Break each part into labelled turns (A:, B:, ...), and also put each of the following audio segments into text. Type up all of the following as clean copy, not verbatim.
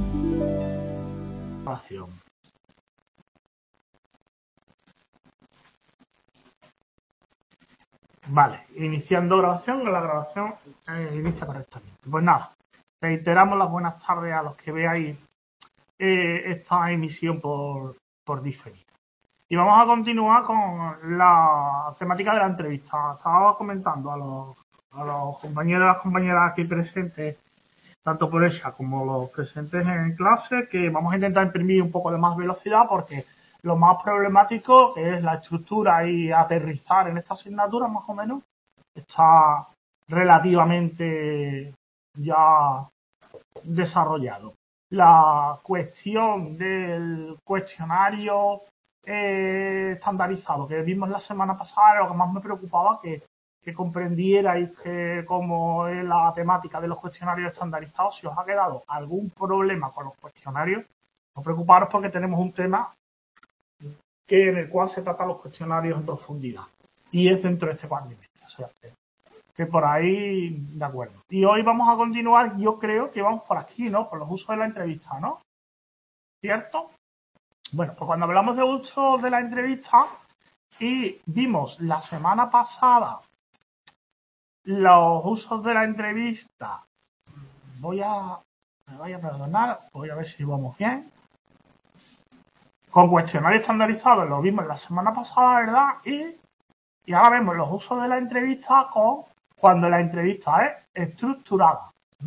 A: Grabación. Vale, iniciando grabación, la grabación inicia correctamente. Pues nada, reiteramos las buenas tardes a los que veáis esta emisión por diferido. Y vamos a continuar con la temática de la entrevista. Estaba comentando a los compañeros y las compañeras aquí presentes, tanto por ella como los presentes en clase, que vamos a intentar imprimir un poco de más velocidad porque lo más problemático, que es la estructura y aterrizar en esta asignatura, más o menos, está relativamente ya desarrollado. La cuestión del cuestionario estandarizado que vimos la semana pasada era lo que más me preocupaba, que comprendierais cómo es la temática de los cuestionarios estandarizados. Si os ha quedado algún problema con los cuestionarios, no preocuparos porque tenemos un tema en el cual se tratan los cuestionarios en profundidad y es dentro de este cuatrimestre. O sea, que por ahí, de acuerdo. Y hoy vamos a continuar, yo creo que vamos por aquí, ¿no? Por los usos de la entrevista, ¿no? ¿Cierto? Bueno, pues cuando hablamos de usos de la entrevista y vimos la semana pasada los usos de la entrevista, me voy a perdonar, voy a ver si vamos bien. Con cuestionarios estandarizados lo vimos la semana pasada, ¿verdad? Y ahora vemos los usos de la entrevista cuando la entrevista es estructurada.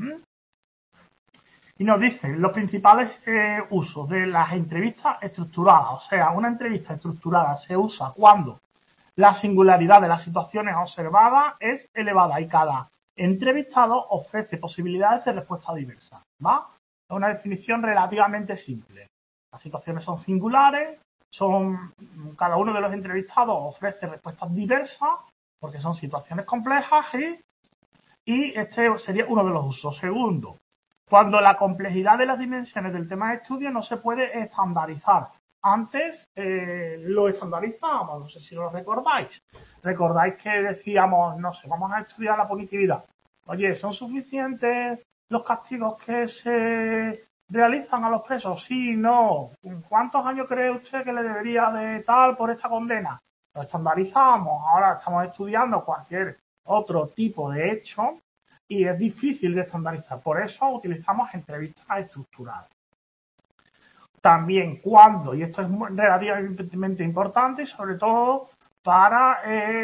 A: Y nos dicen los principales usos de las entrevistas estructuradas. O sea, una entrevista estructurada se usa cuando la singularidad de las situaciones observadas es elevada y cada entrevistado ofrece posibilidades de respuesta diversas. ¿Va? Es una definición relativamente simple. Las situaciones son singulares, cada uno de los entrevistados ofrece respuestas diversas porque son situaciones complejas y este sería uno de los usos. Segundo, cuando la complejidad de las dimensiones del tema de estudio no se puede estandarizar. Antes lo estandarizábamos, no sé si lo recordáis. Recordáis que decíamos, no sé, vamos a estudiar la punitividad. Oye, ¿son suficientes los castigos que se realizan a los presos? Sí, no. ¿Cuántos años cree usted que le debería de tal por esta condena? Lo estandarizamos. Ahora estamos estudiando cualquier otro tipo de hecho y es difícil de estandarizar. Por eso utilizamos entrevistas estructuradas. También cuando, y esto es relativamente importante, sobre todo para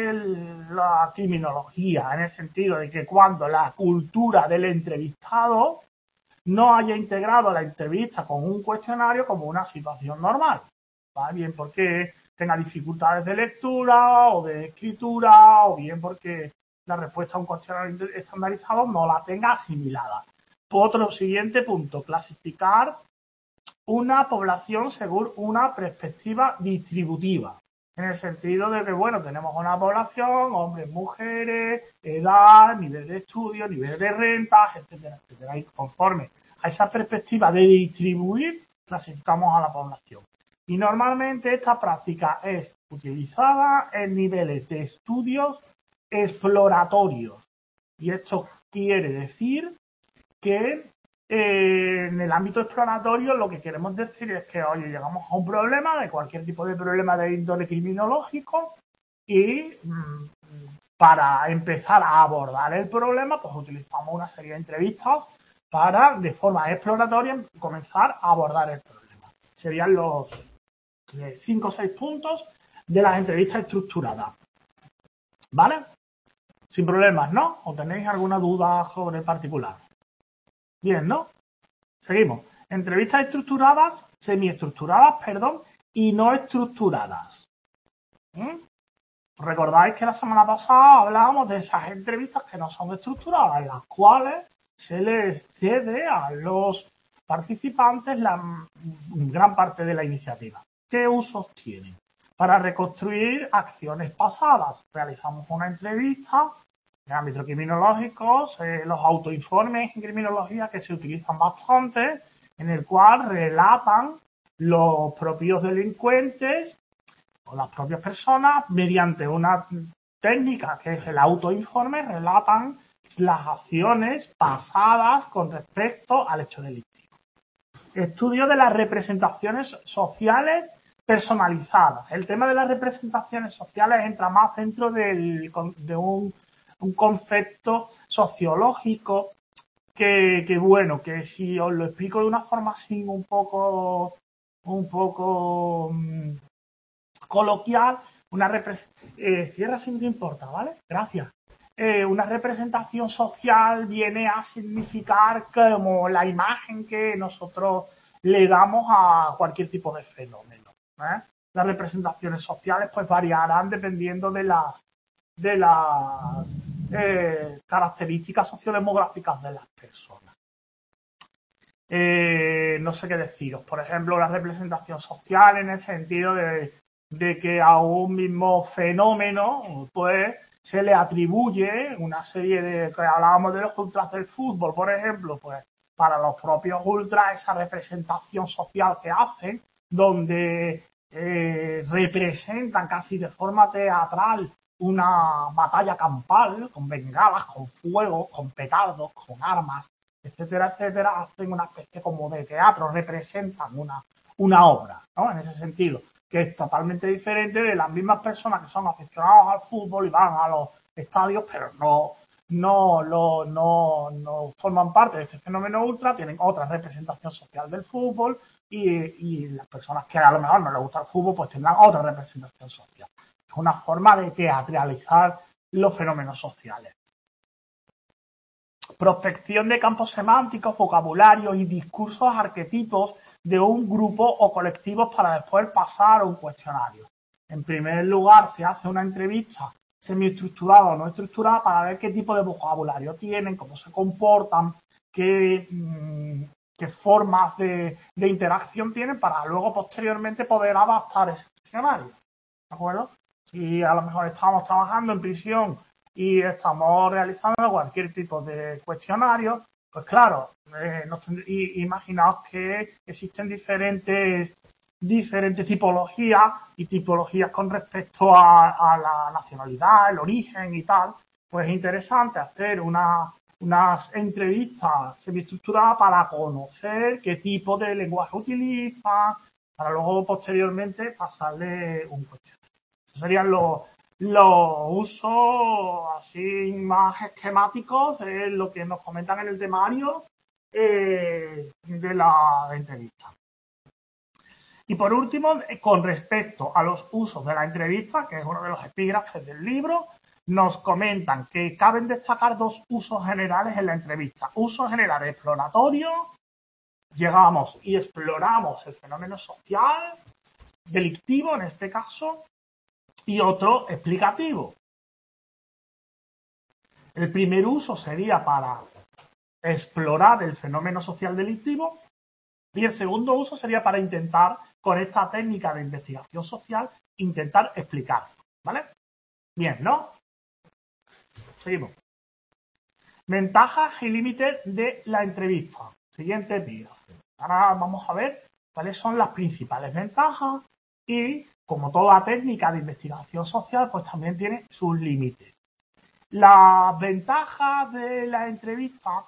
A: la criminología, en el sentido de que cuando la cultura del entrevistado no haya integrado la entrevista con un cuestionario como una situación normal. ¿Va? Bien porque tenga dificultades de lectura o de escritura, o bien porque la respuesta a un cuestionario estandarizado no la tenga asimilada. Otro siguiente punto, clasificar una población según una perspectiva distributiva. En el sentido de que, bueno, tenemos una población, hombres, mujeres, edad, nivel de estudio, nivel de rentas, etcétera, etcétera. Y conforme a esa perspectiva de distribuir, clasificamos a la población. Y normalmente esta práctica es utilizada en niveles de estudios exploratorios. Y esto quiere decir que en el ámbito exploratorio lo que queremos decir es que, oye, llegamos a un problema, de cualquier tipo de problema de índole criminológico, y para empezar a abordar el problema, pues utilizamos una serie de entrevistas para, de forma exploratoria, comenzar a abordar el problema. Serían los 5 o 6 puntos de las entrevistas estructuradas. ¿Vale? Sin problemas, ¿no? ¿O tenéis alguna duda sobre el particular? Bien, ¿no? Seguimos. Entrevistas estructuradas, semiestructuradas, y no estructuradas. Recordáis que la semana pasada hablábamos de esas entrevistas que no son estructuradas, en las cuales se les cede a los participantes la gran parte de la iniciativa. ¿Qué usos tienen? Para reconstruir acciones pasadas. Realizamos una entrevista en ámbito criminológico, los autoinformes en criminología que se utilizan bastante, en el cual relatan los propios delincuentes o las propias personas, mediante una técnica que es el autoinforme, relatan las acciones pasadas con respecto al hecho delictivo. Estudio de las representaciones sociales personalizadas. El tema de las representaciones sociales entra más dentro de un concepto sociológico que bueno, que si os lo explico de una forma así un poco coloquial, cierra si no te importa, ¿vale? Gracias. Una representación social viene a significar como la imagen que nosotros le damos a cualquier tipo de fenómeno. Las representaciones sociales pues variarán dependiendo de las características sociodemográficas de las personas. No sé qué deciros. Por ejemplo, la representación social en el sentido de que a un mismo fenómeno pues se le atribuye una serie de, que hablábamos de los ultras del fútbol, por ejemplo, pues para los propios ultras esa representación social que hacen, donde representan casi de forma teatral una batalla campal, con bengalas, con fuego, con petardos, con armas, etcétera, etcétera, hacen una especie como de teatro, representan una obra, ¿no? En ese sentido, que es totalmente diferente de las mismas personas que son aficionados al fútbol y van a los estadios, pero no forman parte de este fenómeno ultra, tienen otra representación social del fútbol y las personas que a lo mejor no les gusta el fútbol pues tendrán otra representación social. Es una forma de teatralizar los fenómenos sociales. Prospección de campos semánticos, vocabularios y discursos arquetipos de un grupo o colectivos para después pasar a un cuestionario. En primer lugar, se hace una entrevista semiestructurada o no estructurada para ver qué tipo de vocabulario tienen, cómo se comportan, qué formas de interacción tienen para luego posteriormente poder adaptar ese cuestionario. ¿De acuerdo? Si a lo mejor estamos trabajando en prisión y estamos realizando cualquier tipo de cuestionario, pues claro, imaginaos que existen diferentes tipologías y tipologías con respecto a la nacionalidad, el origen y tal. Pues es interesante hacer unas entrevistas semiestructuradas para conocer qué tipo de lenguaje utilizan, para luego posteriormente pasarle un cuestionario. Esos serían los usos así más esquemáticos de lo que nos comentan en el temario de la entrevista. Y por último, con respecto a los usos de la entrevista, que es uno de los epígrafes del libro, nos comentan que caben destacar dos usos generales en la entrevista. Uso general exploratorio, llegamos y exploramos el fenómeno social, delictivo en este caso, y otro explicativo. El primer uso sería para explorar el fenómeno social delictivo y el segundo uso sería para intentar, con esta técnica de investigación social, intentar explicarlo. ¿Vale? Bien, ¿no? Seguimos. Ventajas y límites de la entrevista. Siguiente epígrafe. Ahora vamos a ver cuáles son las principales ventajas y, como toda técnica de investigación social, pues también tiene sus límites. Las ventajas de la entrevista,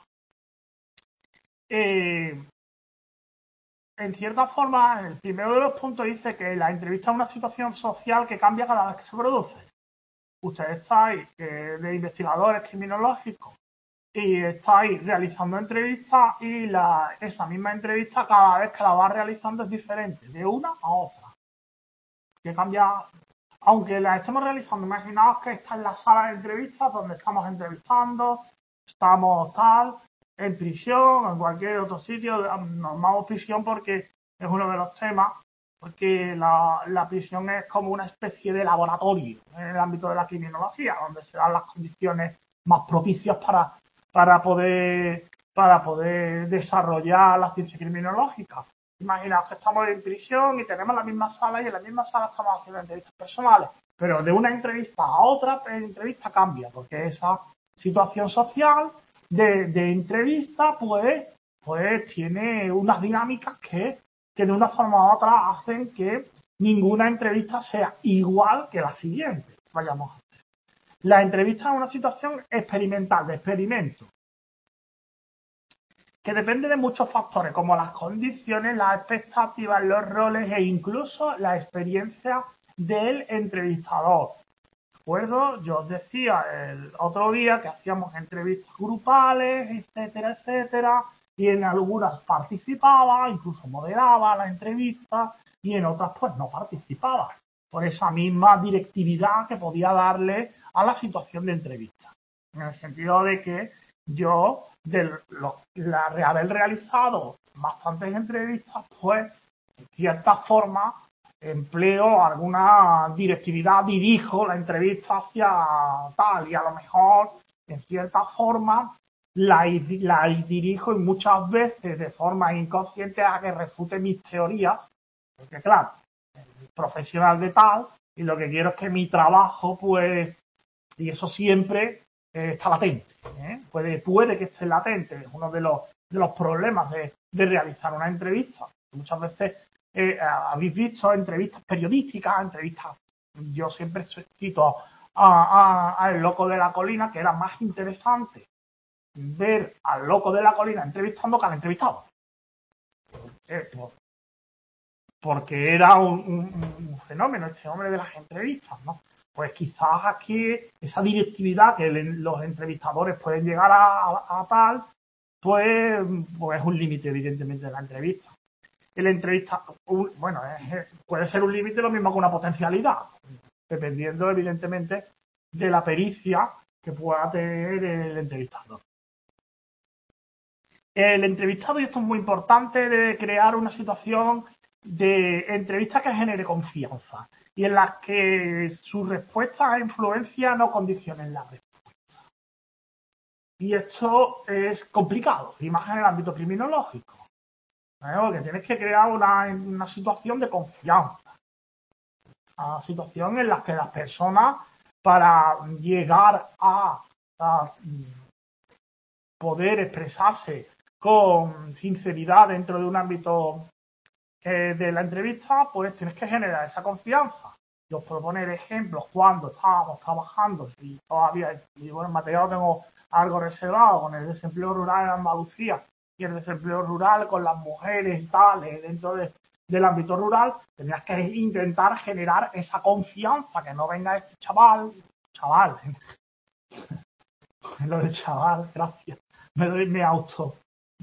A: en cierta forma, el primero de los puntos dice que la entrevista es una situación social que cambia cada vez que se produce. Ustedes estáis de investigadores criminológicos y estáis realizando entrevistas y esa misma entrevista cada vez que la vas realizando es diferente, de una a otra. Que cambia, aunque la estemos realizando, imaginaos que esta es la sala de entrevistas donde estamos entrevistando, estamos en prisión, en cualquier otro sitio, normamos prisión porque es uno de los temas, porque la prisión es como una especie de laboratorio en el ámbito de la criminología, donde se dan las condiciones más propicias para poder desarrollar la ciencia criminológica. Imaginaos que estamos en prisión y tenemos la misma sala y en la misma sala estamos haciendo entrevistas personales, pero de una entrevista a otra entrevista cambia, porque esa situación social de entrevista pues tiene unas dinámicas que de una forma u otra hacen que ninguna entrevista sea igual que la siguiente. Vayamos a hacer. La entrevista es una situación experimental, de experimento. que depende de muchos factores, como las condiciones, las expectativas, los roles e incluso la experiencia del entrevistador. Recuerdo, yo os decía el otro día que hacíamos entrevistas grupales, etcétera, etcétera, y en algunas participaba, incluso moderaba la entrevista, y en otras pues no participaba, por esa misma directividad que podía darle a la situación de entrevista. En el sentido de que yo, haber realizado bastantes entrevistas, pues, en cierta forma, empleo alguna directividad, dirijo la entrevista hacia tal, y a lo mejor, en cierta forma, la dirijo y muchas veces de forma inconsciente a que refute mis teorías, porque claro, profesional de tal, y lo que quiero es que mi trabajo, pues, y eso siempre está latente, puede que esté latente, es uno de los problemas de realizar una entrevista. Muchas veces habéis visto entrevistas periodísticas, entrevistas, yo siempre cito a El Loco de la Colina, que era más interesante ver al Loco de la Colina entrevistando que al entrevistado. Porque era un fenómeno este hombre de las entrevistas, ¿no? Pues quizás aquí esa directividad que los entrevistadores pueden llegar a tal, pues es un límite evidentemente de la entrevista. El entrevista, bueno, puede ser un límite lo mismo que una potencialidad, dependiendo evidentemente de la pericia que pueda tener el entrevistador. El entrevistado, y esto es muy importante, debe crear una situación de entrevista que genere confianza y en las que sus respuestas e influencia no condicionen la respuesta. Y esto es complicado, y más en el ámbito criminológico, porque tienes que crear una situación de confianza, una situación en la que las personas, para llegar a poder expresarse con sinceridad dentro de un ámbito de la entrevista, pues tienes que generar esa confianza. Yo os puedo poner ejemplos cuando estábamos trabajando y todavía, y bueno, el material lo tengo algo reservado con el desempleo rural en Andalucía y el desempleo rural con las mujeres y tal, dentro del ámbito rural, tenías que intentar generar esa confianza, que no venga este chaval, lo de chaval, gracias, me auto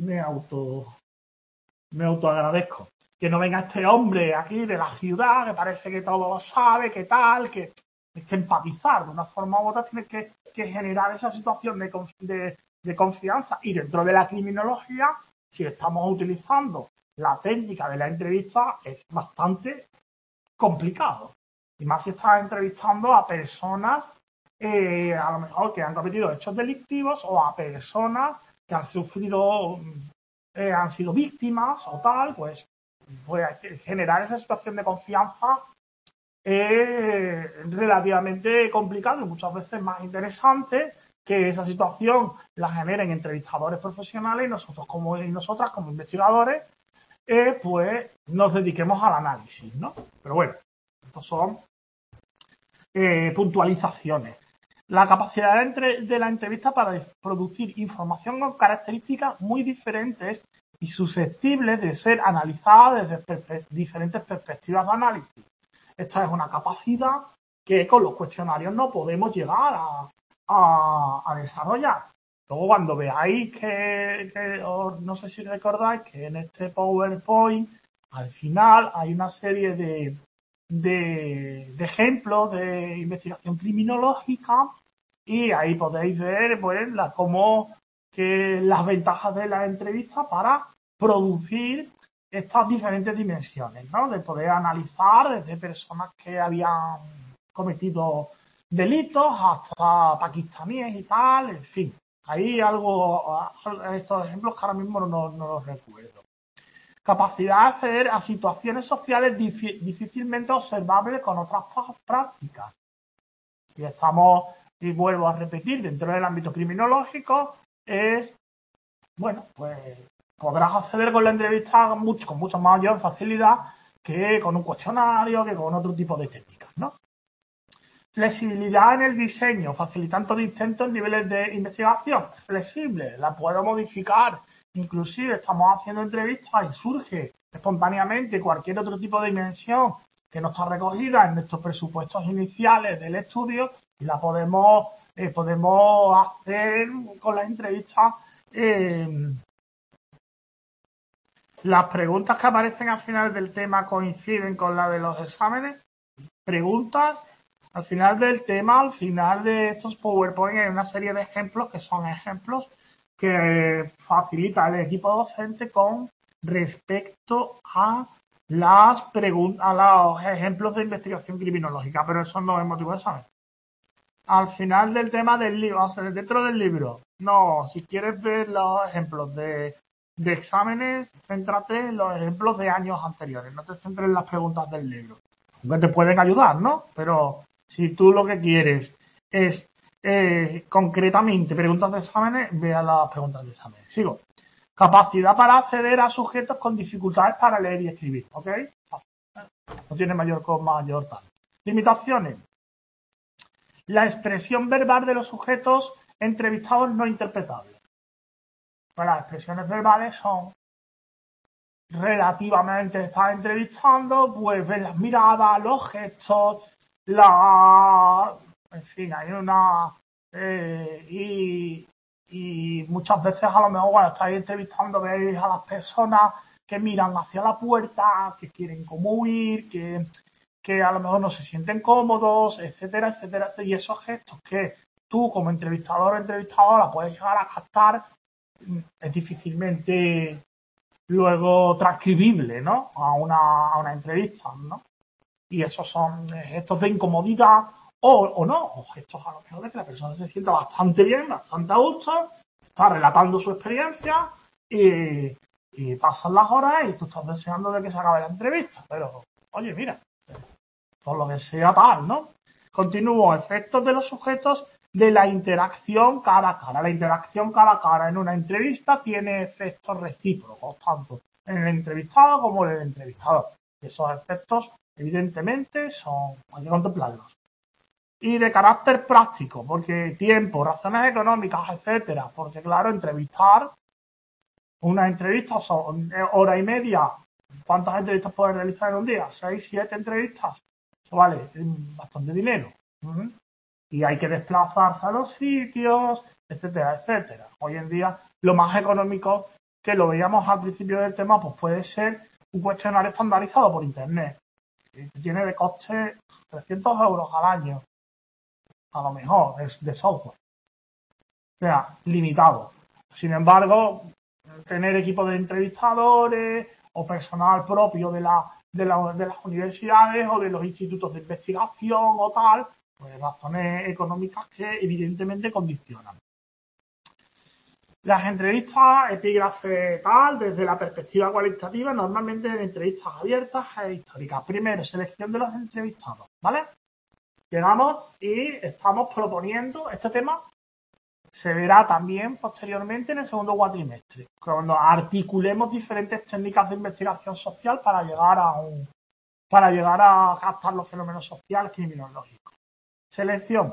A: agradezco. Que no venga este hombre aquí de la ciudad, que parece que todo lo sabe, que tal, que tienes que empatizar de una forma u otra, tienes que generar esa situación de confianza. Y dentro de la criminología, si estamos utilizando la técnica de la entrevista, es bastante complicado. Y más si estás entrevistando a personas, a lo mejor que han cometido hechos delictivos, o a personas que han sufrido, han sido víctimas o tal, pues generar esa situación de confianza es relativamente complicado y muchas veces más interesante que esa situación la generen entrevistadores profesionales y nosotras como investigadores pues nos dediquemos al análisis, ¿no? Pero bueno, estos son puntualizaciones. La capacidad de la entrevista para producir información con características muy diferentes y susceptibles de ser analizada desde diferentes perspectivas de análisis. Esta es una capacidad que con los cuestionarios no podemos llegar a desarrollar. Luego, cuando veáis no sé si recordáis que en este PowerPoint, al final hay una serie de ejemplos de investigación criminológica y ahí podéis ver pues cómo que las ventajas de la entrevista para producir estas diferentes dimensiones, ¿no? De poder analizar desde personas que habían cometido delitos hasta pakistaníes y tal, en fin. Hay estos ejemplos que ahora mismo no los recuerdo. Capacidad de acceder a situaciones sociales difícilmente observables con otras prácticas. Y vuelvo a repetir, dentro del ámbito criminológico, pues podrás acceder con la entrevista con mucha mayor facilidad que con un cuestionario, que con otro tipo de técnicas, ¿no? Flexibilidad en el diseño, facilitando distintos niveles de investigación. Flexible, la puedo modificar inclusive estamos haciendo entrevistas y surge espontáneamente cualquier otro tipo de dimensión que no está recogida en nuestros presupuestos iniciales del estudio y la podemos hacer con las entrevistas. Las preguntas que aparecen al final del tema coinciden con la de los exámenes. Preguntas al final del tema, al final de estos PowerPoint hay una serie de ejemplos que son ejemplos que facilita el equipo docente con respecto a las preguntas, a los ejemplos de investigación criminológica, pero eso no es motivo de examen. Al final del tema del libro, o sea, dentro del libro, no, si quieres ver los ejemplos de exámenes, céntrate en los ejemplos de años anteriores, no te centres en las preguntas del libro. Aunque te pueden ayudar, ¿no? Pero si tú lo que quieres es concretamente preguntas de exámenes, vea las preguntas de exámenes. Sigo. Capacidad para acceder a sujetos con dificultades para leer y escribir, ¿ok? No tiene mayor tal. Limitaciones. La expresión verbal de los sujetos entrevistados no interpretable. Pues las expresiones verbales son relativamente, estás entrevistando, pues ves las miradas, los gestos, en fin, hay una y muchas veces a lo mejor cuando estáis entrevistando veis a las personas que miran hacia la puerta, que quieren como huir, que a lo mejor no se sienten cómodos, etcétera, etcétera, y esos gestos que tú como entrevistador o entrevistadora puedes llegar a captar es difícilmente luego transcribible, ¿no? A una entrevista, ¿no? Y esos son gestos de incomodidad o no, o gestos a lo mejor de que la persona se sienta bastante bien, bastante a gusto, está relatando su experiencia y pasan las horas y tú estás deseando de que se acabe la entrevista, pero oye, mira, por lo que sea tal, ¿no? Continúo, efectos de los sujetos de la interacción cara a cara. La interacción cara a cara en una entrevista tiene efectos recíprocos, tanto en el entrevistado como en el entrevistador. Esos efectos, evidentemente, hay que contemplarlos. Y de carácter práctico, porque tiempo, razones económicas, etcétera. Porque, claro, una entrevista son hora y media. ¿Cuántas entrevistas puedes realizar en un día? 6, 7 entrevistas. Eso vale bastante dinero. Y hay que desplazarse a los sitios, etcétera, etcétera. Hoy en día, lo más económico, que lo veíamos al principio del tema, pues puede ser un cuestionario estandarizado por Internet. Que tiene de coste 300 euros al año, a lo mejor, es de software. O sea, limitado. Sin embargo, tener equipo de entrevistadores o personal propio de las universidades o de los institutos de investigación o tal, pues razones económicas que evidentemente condicionan. Las entrevistas, epígrafe tal, desde la perspectiva cualitativa, normalmente en entrevistas abiertas e históricas. Primero, selección de los entrevistados, ¿vale? Llegamos y estamos proponiendo este tema. Se verá también posteriormente en el segundo cuatrimestre, cuando articulemos diferentes técnicas de investigación social para llegar a captar los fenómenos sociales criminológicos. Selección.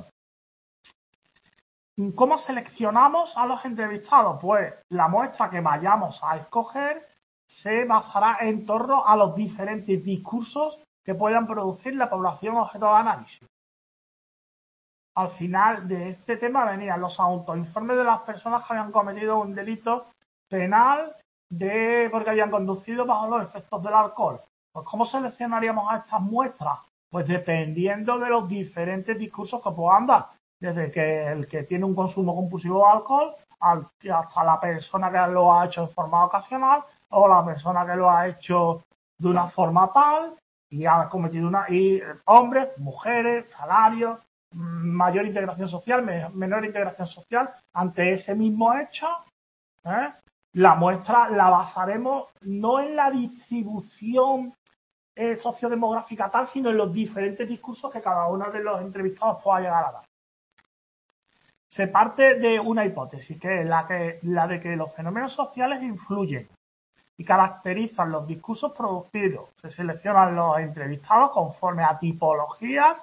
A: ¿Cómo seleccionamos a los entrevistados? Pues la muestra que vayamos a escoger se basará en torno a los diferentes discursos que puedan producir la población objeto de análisis. Al final de este tema venían los autoinformes de las personas que habían cometido un delito penal porque habían conducido bajo los efectos del alcohol. Pues ¿cómo seleccionaríamos a estas muestras? Pues dependiendo de los diferentes discursos que puedan dar. Desde que el que tiene un consumo compulsivo de alcohol hasta la persona que lo ha hecho de forma ocasional o la persona que lo ha hecho de una forma tal y ha cometido hombres, mujeres, salarios, mayor integración social, menor integración social. Ante ese mismo hecho, la muestra la basaremos no en la distribución sociodemográfica tal, sino en los diferentes discursos que cada uno de los entrevistados pueda llegar a dar. Se parte de una hipótesis, que es la de que los fenómenos sociales influyen y caracterizan los discursos producidos. Se seleccionan los entrevistados conforme a tipologías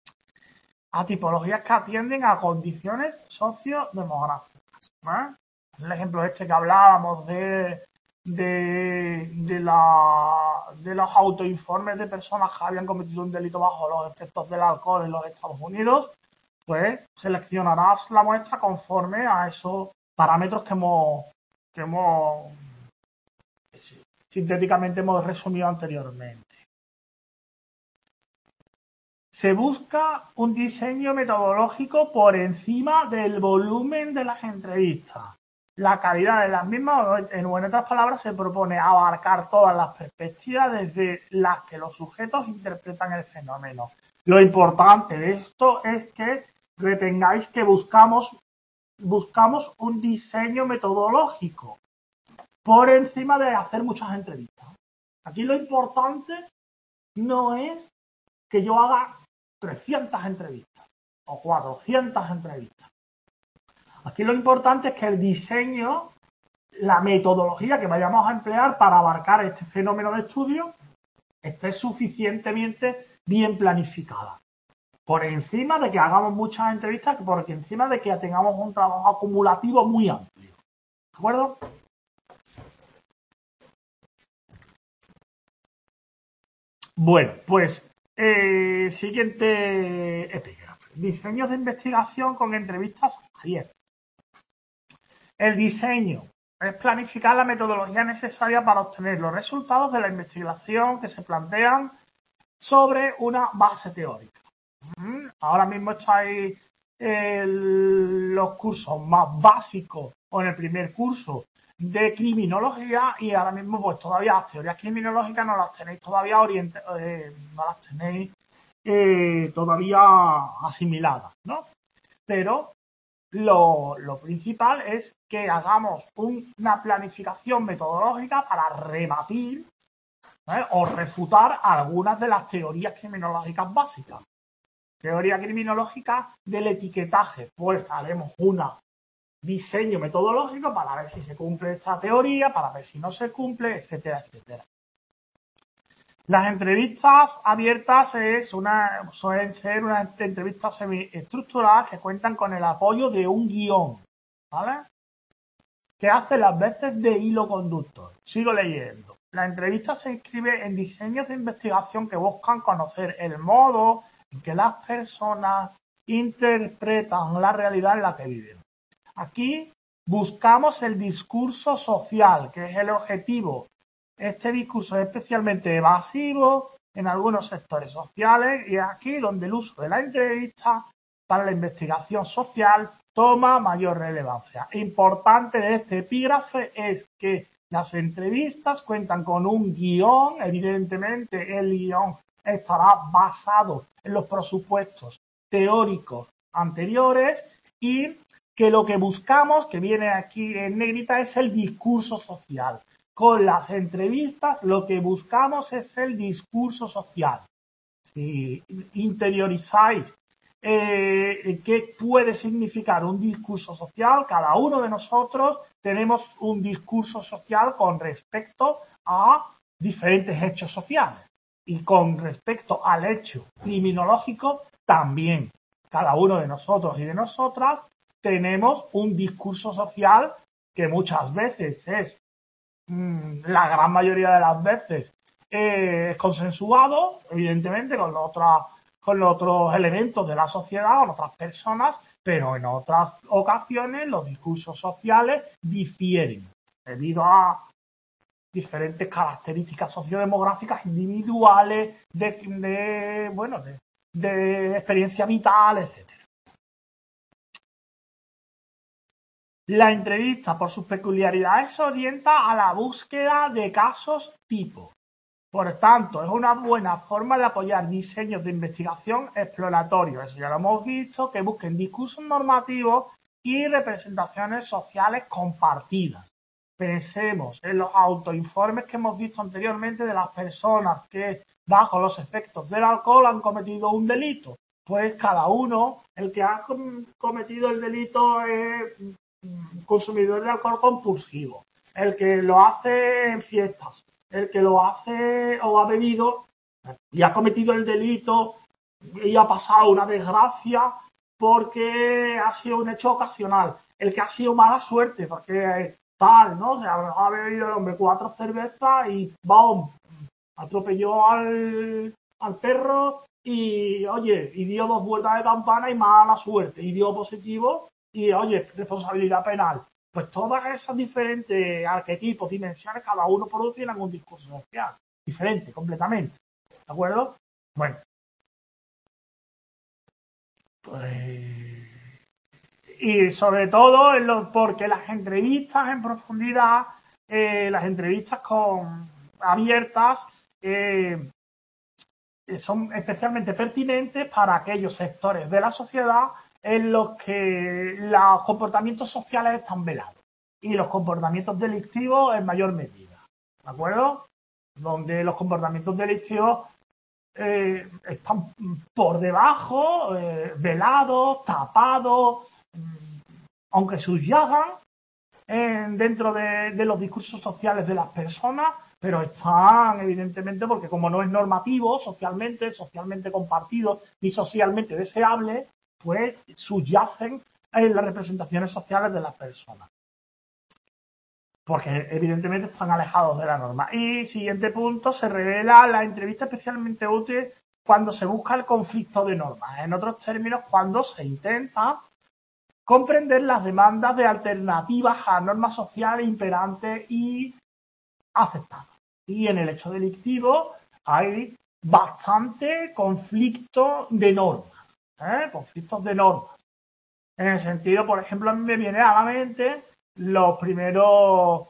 A: que atienden a condiciones sociodemográficas. el ejemplo este que hablábamos de los autoinformes de personas que habían cometido un delito bajo los efectos del alcohol en los Estados Unidos, pues seleccionarás la muestra conforme a esos parámetros que hemos sintéticamente hemos resumido anteriormente. Se busca un diseño metodológico por encima del volumen de las entrevistas. La calidad de las mismas, en otras palabras, se propone abarcar todas las perspectivas desde las que los sujetos interpretan el fenómeno. Lo importante de esto es que retengáis que buscamos un diseño metodológico por encima de hacer muchas entrevistas. Aquí lo importante no es que yo haga 300 entrevistas o 400 entrevistas. Aquí lo importante es que el diseño, la metodología que vayamos a emplear para abarcar este fenómeno de estudio esté suficientemente bien planificada. Por encima de que hagamos muchas entrevistas, por encima de que tengamos un trabajo acumulativo muy amplio. ¿De acuerdo? Bueno, pues siguiente epígrafe. Diseños de investigación con entrevistas abiertas. El diseño es planificar la metodología necesaria para obtener los resultados de la investigación que se plantean sobre una base teórica. Ahora mismo estáis en los cursos más básicos o en el primer curso de criminología y ahora mismo pues todavía las teorías criminológicas no las tenéis todavía todavía asimiladas, ¿no? Pero lo principal es que hagamos una planificación metodológica para rebatir o refutar algunas de las teorías criminológicas básicas. Teoría criminológica del etiquetaje, pues haremos un diseño metodológico para ver si se cumple esta teoría, para ver si no se cumple, etcétera, etcétera. Las entrevistas abiertas suelen ser unas entrevistas semiestructuradas que cuentan con el apoyo de un guión, ¿vale? Que hace las veces de hilo conductor. Sigo leyendo. La entrevista se inscribe en diseños de investigación que buscan conocer el modo en que las personas interpretan la realidad en la que viven. Aquí buscamos el discurso social, que es el objetivo. Este discurso es especialmente evasivo en algunos sectores sociales y es aquí donde el uso de la entrevista para la investigación social toma mayor relevancia. Importante de este epígrafe es que las entrevistas cuentan con un guión, evidentemente el guión estará basado en los presupuestos teóricos anteriores y que lo que buscamos, que viene aquí en negrita, es el discurso social. Con las entrevistas lo que buscamos es el discurso social. Si interiorizáis qué puede significar un discurso social, cada uno de nosotros tenemos un discurso social con respecto a diferentes hechos sociales. Y con respecto al hecho criminológico, también cada uno de nosotros y de nosotras tenemos un discurso social que muchas veces es, la gran mayoría de las veces, es consensuado, evidentemente, con los otros elementos de la sociedad, con otras personas, pero en otras ocasiones los discursos sociales difieren debido a diferentes características sociodemográficas individuales, de experiencia vital, etc. La entrevista, por sus peculiaridades, se orienta a la búsqueda de casos tipo. Por tanto, es una buena forma de apoyar diseños de investigación exploratorios. Eso ya lo hemos visto, que busquen discursos normativos y representaciones sociales compartidas. Pensemos en los autoinformes que hemos visto anteriormente de las personas que bajo los efectos del alcohol han cometido un delito. Pues cada uno, el que ha cometido el delito es consumidor de alcohol compulsivo, el que lo hace en fiestas, el que lo hace o ha bebido y ha cometido el delito y ha pasado una desgracia porque ha sido un hecho ocasional. el que ha sido mala suerte, porque tal, ¿no? O sea, ha bebido el hombre 4 cervezas y ¡bom! Atropelló al perro y, oye, y dio 2 vueltas de campana y mala suerte, y dio positivo y, oye, responsabilidad penal. Pues todas esas diferentes arquetipos, dimensiones, cada uno producen un discurso social diferente, completamente. ¿De acuerdo? Bueno, pues... Y sobre todo porque las entrevistas en profundidad, las entrevistas abiertas, son especialmente pertinentes para aquellos sectores de la sociedad en los que los comportamientos sociales están velados y los comportamientos delictivos en mayor medida. ¿De acuerdo? Donde los comportamientos delictivos están por debajo, velados, tapados, aunque subyacen dentro de los discursos sociales de las personas, pero están evidentemente porque como no es normativo socialmente compartido ni socialmente deseable, pues subyacen en las representaciones sociales de las personas. Porque evidentemente están alejados de la norma. Y siguiente punto, se revela la entrevista especialmente útil cuando se busca el conflicto de normas. En otros términos, cuando se intenta comprender las demandas de alternativas a normas sociales imperantes y aceptadas. Y en el hecho delictivo hay bastante conflicto de normas. Conflictos de normas. En el sentido, por ejemplo, a mí me viene a la mente las primeras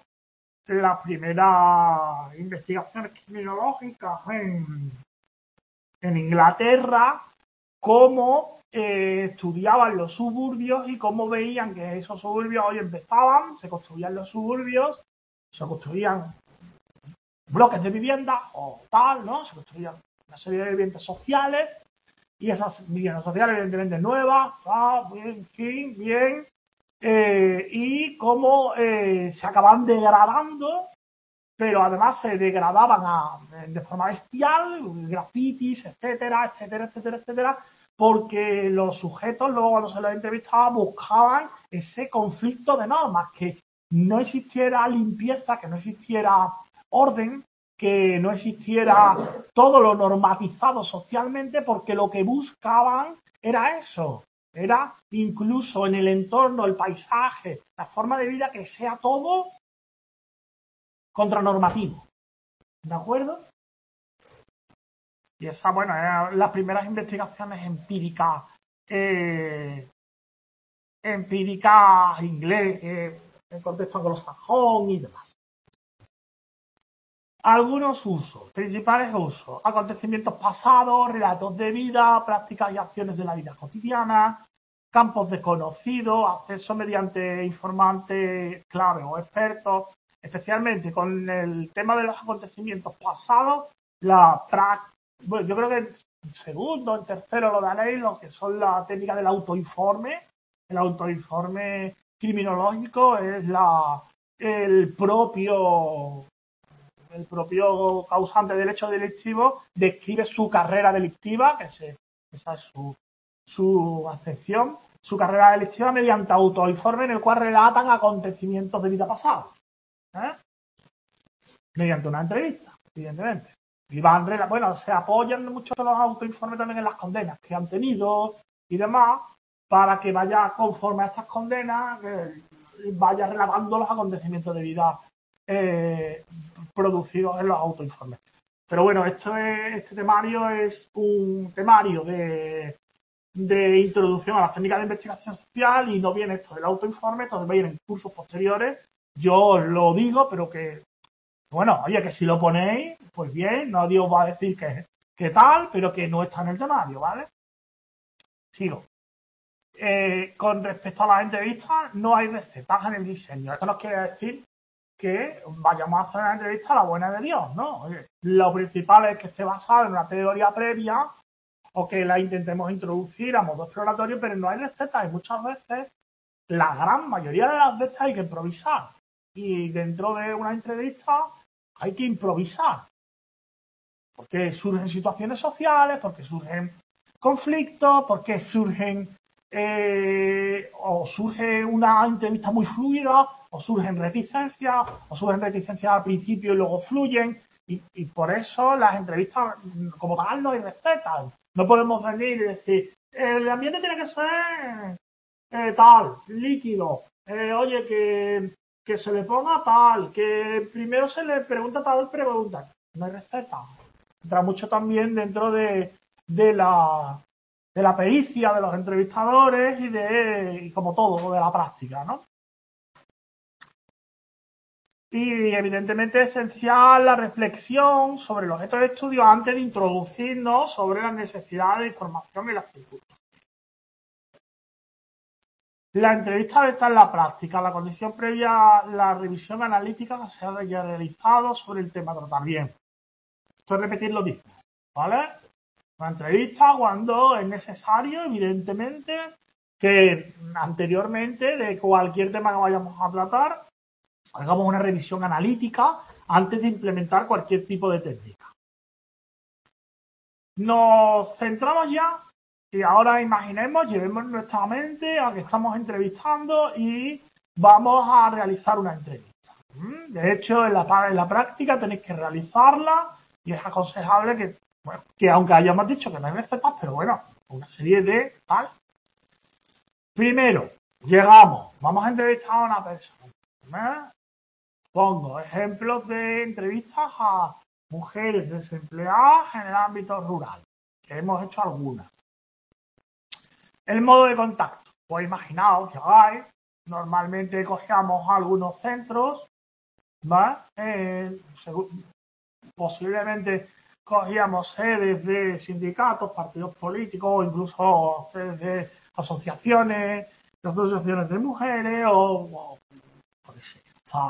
A: investigaciones criminológicas en Inglaterra, cómo estudiaban los suburbios y cómo veían que esos suburbios hoy empezaban, se construían los suburbios, se construían bloques de vivienda o tal, ¿no? Se construían una serie de viviendas sociales y esas viviendas sociales evidentemente nuevas, en fin, bien, y cómo se acababan degradando, pero además se degradaban de forma bestial, grafitis, etcétera, etcétera, etcétera, etcétera, porque los sujetos luego cuando se los entrevistaba buscaban ese conflicto de normas, que no existiera limpieza, que no existiera orden, que no existiera todo lo normatizado socialmente, porque lo que buscaban era eso, era incluso en el entorno, el paisaje, la forma de vida, que sea todo contranormativo. ¿De acuerdo? Y esa, bueno, eran las primeras investigaciones empíricas inglés, en contexto anglosajón y demás. Algunos usos, principales usos, acontecimientos pasados, relatos de vida, prácticas y acciones de la vida cotidiana, campos desconocidos, acceso mediante informantes clave o expertos, especialmente con el tema de los acontecimientos pasados, bueno, yo creo que en segundo, en tercero lo daréis, lo que son las técnicas del autoinforme. El autoinforme criminológico es el propio causante del hecho delictivo describe su carrera delictiva, esa es su acepción, su carrera delictiva mediante autoinforme en el cual relatan acontecimientos de vida pasada. Mediante una entrevista, evidentemente. Y se apoyan mucho los autoinformes también en las condenas que han tenido y demás, para que vaya conforme a estas condenas, vaya relatando los acontecimientos de vida producidos en los autoinformes. Pero bueno, este temario es un temario de introducción a las técnicas de investigación social y no viene esto del autoinforme, esto viene en cursos posteriores. Yo os lo digo, pero que, bueno, oye, que si lo ponéis, pues bien, nadie os va a decir que tal, pero que no está en el temario, ¿vale? Sigo. Con respecto a las entrevistas, no hay recetas en el diseño. Esto no quiere decir que vayamos a hacer una entrevista a la buena de Dios, ¿no? Lo principal es que esté basada en una teoría previa o que la intentemos introducir a modo exploratorio, pero no hay recetas y muchas veces, la gran mayoría de las veces hay que improvisar. Y dentro de una entrevista hay que improvisar. Porque surgen situaciones sociales, porque surgen conflictos, porque surgen o surge una entrevista muy fluida, o surgen reticencias, al principio y luego fluyen, y por eso las entrevistas como tal no hay recetas. No podemos venir y decir, el ambiente tiene que ser tal, líquido, oye, que se le ponga tal, que primero se le pregunta tal pregunta. No hay receta. Entra mucho también dentro de la pericia de los entrevistadores y como todo, de la práctica, ¿no? Y evidentemente es esencial la reflexión sobre el objeto de estudio antes de introducirnos sobre las necesidades de información y las circunstancias. La entrevista está en la práctica, la condición previa a la revisión analítica que se haya realizado sobre el tema a tratar. Bien, esto es repetir lo mismo, ¿vale? Una entrevista cuando es necesario, evidentemente, que anteriormente de cualquier tema que vayamos a tratar, hagamos una revisión analítica antes de implementar cualquier tipo de técnica. Nos centramos ya y ahora imaginemos, llevemos nuestra mente a que estamos entrevistando y vamos a realizar una entrevista. De hecho, en la práctica tenéis que realizarla y es aconsejable que aunque hayamos dicho que no hay recetas, pero bueno, una serie de tal. Primero, llegamos, vamos a entrevistar a una persona. Pongo ejemplos de entrevistas a mujeres desempleadas en el ámbito rural, que hemos hecho algunas. El modo de contacto, pues imaginaos que hagáis, normalmente cogíamos algunos centros, ¿vale? Posiblemente cogíamos sedes de sindicatos, partidos políticos o incluso sedes de asociaciones de mujeres o puede ser,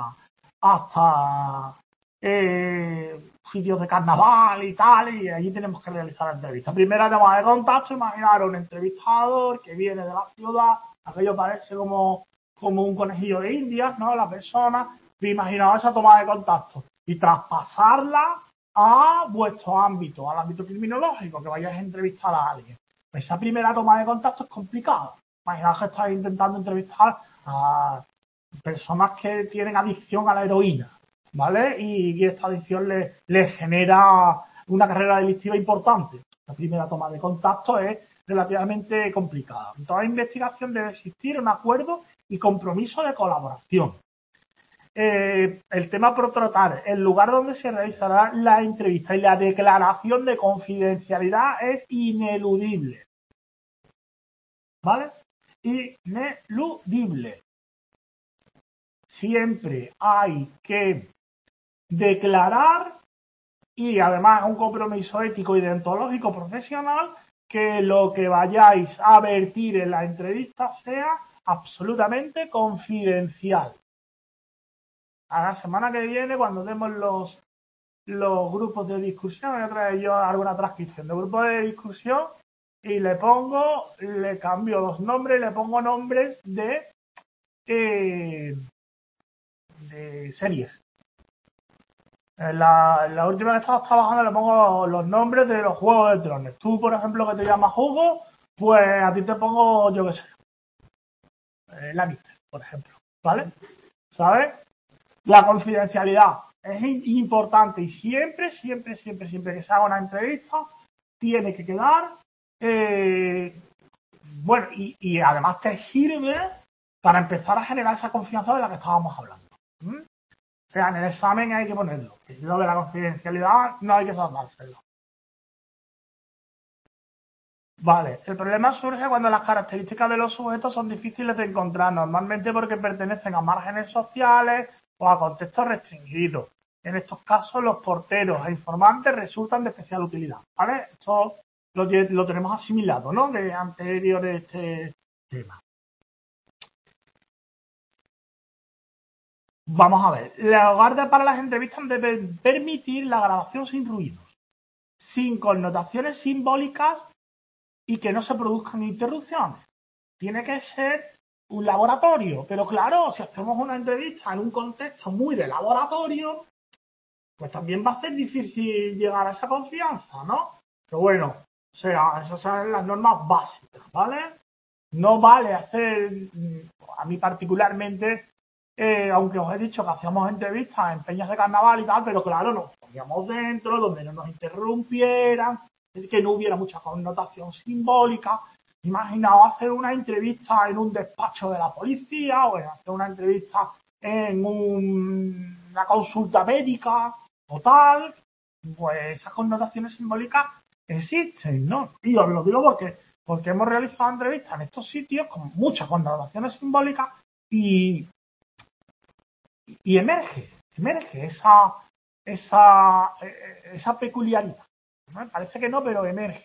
A: hasta sitios de carnaval y tal, y allí tenemos que realizar la entrevista. Primera toma de contacto, imaginar un entrevistador que viene de la ciudad, aquello parece como un conejillo de indias, ¿no? La persona, imaginaos esa toma de contacto y traspasarla a vuestro ámbito, al ámbito criminológico, que vayáis a entrevistar a alguien. Esa primera toma de contacto es complicada. Imaginaos que estáis intentando entrevistar a personas que tienen adicción a la heroína, ¿vale? Y esta adicción le genera una carrera delictiva importante. La primera toma de contacto es relativamente complicada. En toda investigación debe existir un acuerdo y compromiso de colaboración. El tema por tratar, el lugar donde se realizará la entrevista y la declaración de confidencialidad es ineludible. ¿Vale? Ineludible. Siempre hay que declarar, y además un compromiso ético y deontológico profesional, que lo que vayáis a vertir en la entrevista sea absolutamente confidencial. A la semana que viene, cuando demos los grupos de discusión, voy a traer yo alguna transcripción de grupos de discusión y le cambio los nombres, le pongo nombres de series. En la última que estamos trabajando le pongo los nombres de los Juegos de Tronos. Tú, por ejemplo, que te llamas Hugo, pues a ti te pongo, yo qué sé, Lannister, por ejemplo, ¿vale? ¿Sabes? La confidencialidad es importante y siempre que se haga una entrevista tiene que quedar, bueno, y además te sirve para empezar a generar esa confianza de la que estábamos hablando. O sea, en el examen hay que ponerlo. Lo de la confidencialidad no hay que saltárselo. Vale, el problema surge cuando las características de los sujetos son difíciles de encontrar, normalmente porque pertenecen a márgenes sociales o a contextos restringidos. En estos casos, los porteros e informantes resultan de especial utilidad. ¿Vale? Esto lo tenemos asimilado, ¿no? De anterior de este tema. Vamos a ver. Los guardias para las entrevistas deben permitir la grabación sin ruidos, sin connotaciones simbólicas y que no se produzcan interrupciones. Tiene que ser un laboratorio, pero claro, si hacemos una entrevista en un contexto muy de laboratorio, pues también va a ser difícil llegar a esa confianza, ¿no? Pero bueno, o sea, esas son las normas básicas, ¿vale? No vale hacer, a mí particularmente, aunque os he dicho que hacíamos entrevistas en peñas de carnaval y tal, pero claro, nos poníamos dentro, donde no nos interrumpieran, que no hubiera mucha connotación simbólica. Imaginaos hacer una entrevista en un despacho de la policía o hacer una entrevista en una consulta médica o tal, pues esas connotaciones simbólicas existen, ¿no? Y os lo digo porque hemos realizado entrevistas en estos sitios con muchas connotaciones simbólicas y emerge esa peculiaridad. ¿No? Parece que no, pero emerge.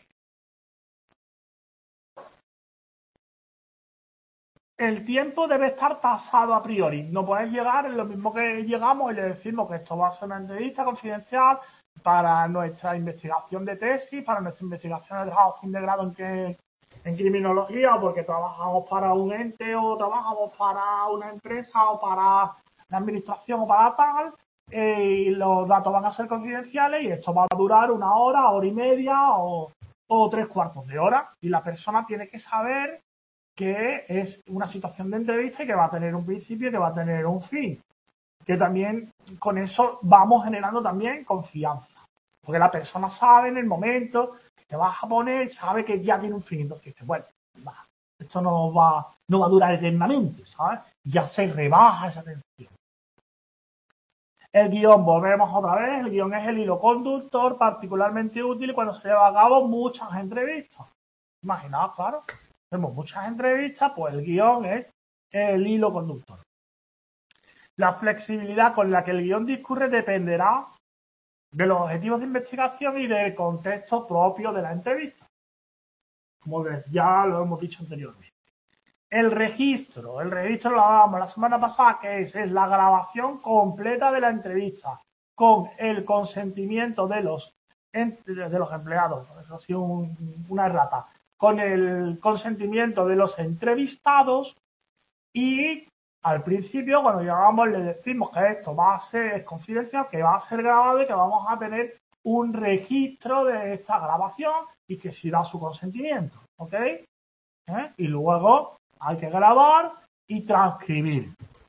A: El tiempo debe estar tasado a priori. No puedes llegar en lo mismo que llegamos y le decimos que esto va a ser una entrevista confidencial para nuestra investigación de tesis, para nuestra investigación de grado, fin de grado en criminología, o porque trabajamos para un ente o trabajamos para una empresa o para la administración o para tal, y los datos van a ser confidenciales y esto va a durar 1 hora, 1 hora y media o 3/4 de hora. Y la persona tiene que saber que es una situación de entrevista y que va a tener un principio y que va a tener un fin. Que también con eso vamos generando también confianza. Porque la persona sabe en el momento que te vas a poner, sabe que ya tiene un fin. Entonces dice, bueno, esto no va a durar eternamente, ¿sabes? Ya se rebaja esa tensión. El guión, volvemos otra vez, el guión es el hilo conductor particularmente útil cuando se lleva a cabo muchas entrevistas. Imaginaos, claro, hacemos muchas entrevistas, pues el guión es el hilo conductor. La flexibilidad con la que el guión discurre dependerá de los objetivos de investigación y del contexto propio de la entrevista. Como ya lo hemos dicho anteriormente. El registro lo hablábamos la semana pasada, que es la grabación completa de la entrevista con el consentimiento de los empleados, eso ha sido una errata, con el consentimiento de los entrevistados y al principio cuando llegamos le decimos que esto va a ser confidencial, que va a ser grabado y que vamos a tener un registro de esta grabación y que si da su consentimiento, ¿ok? Y luego hay que grabar y transcribir.